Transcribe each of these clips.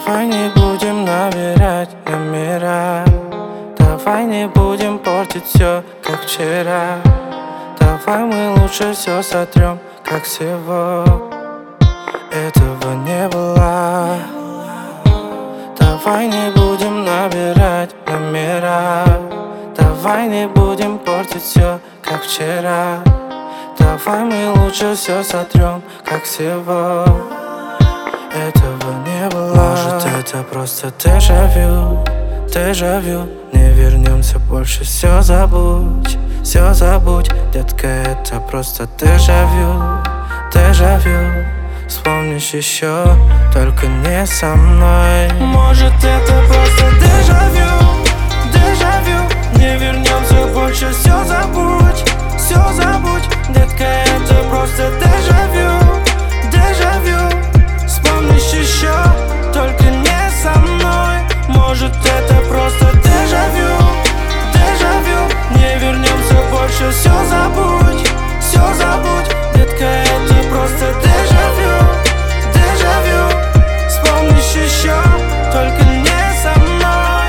Давай не будем набирать номера, давай не будем портить все, как вчера. Давай мы лучше все сотрем, как всего этого не было. Давай не будем набирать номера, давай не будем портить все, как вчера. Давай мы лучше все сотрем, как всего этого не было. Может, это просто дежавю, дежавю. Не вернемся больше, все забудь, детка, это просто дежавю, дежавю. Вспомнишь еще, только не со мной. Может, это просто дежавю, дежавю. Не вернемся больше, все забудь, детка, это просто дежавю, дежавю. Вспомнишь еще, только не со мной. Может, это просто дежавю, дежавю. Не вернемся больше, все забудь, детка, это просто дежавю, дежавю. Вспомнишь еще, только не со мной.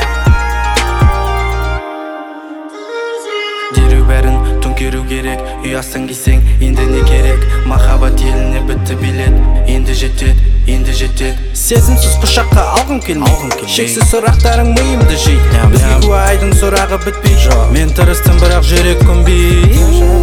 Дереу бәрін төңкеру керек. Үй астан келсең, енді не керек? Махаббат еліне бітті билет. Енді жетет. Сезімсіз құшаққа алғым келмей, шексіз сұрақтарың миымды жей. Бізге куайдың сұрағы бітпей, мен тырыстым бірақ жүрек көнбей.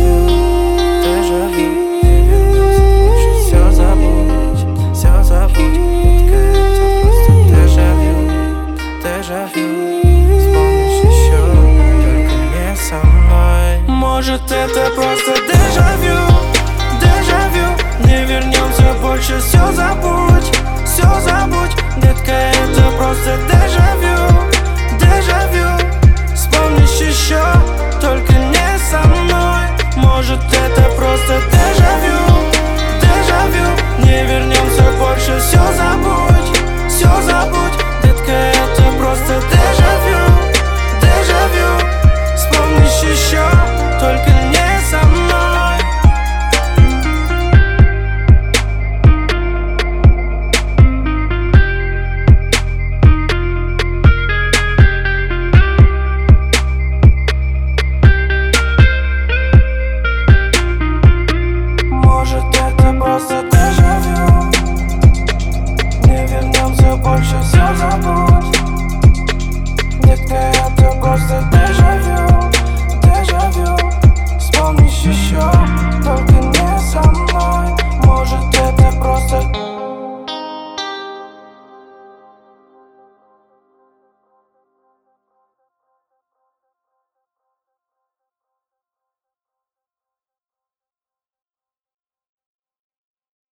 Может, это просто дежавю, дежавю. Не вернемся больше, все забудь.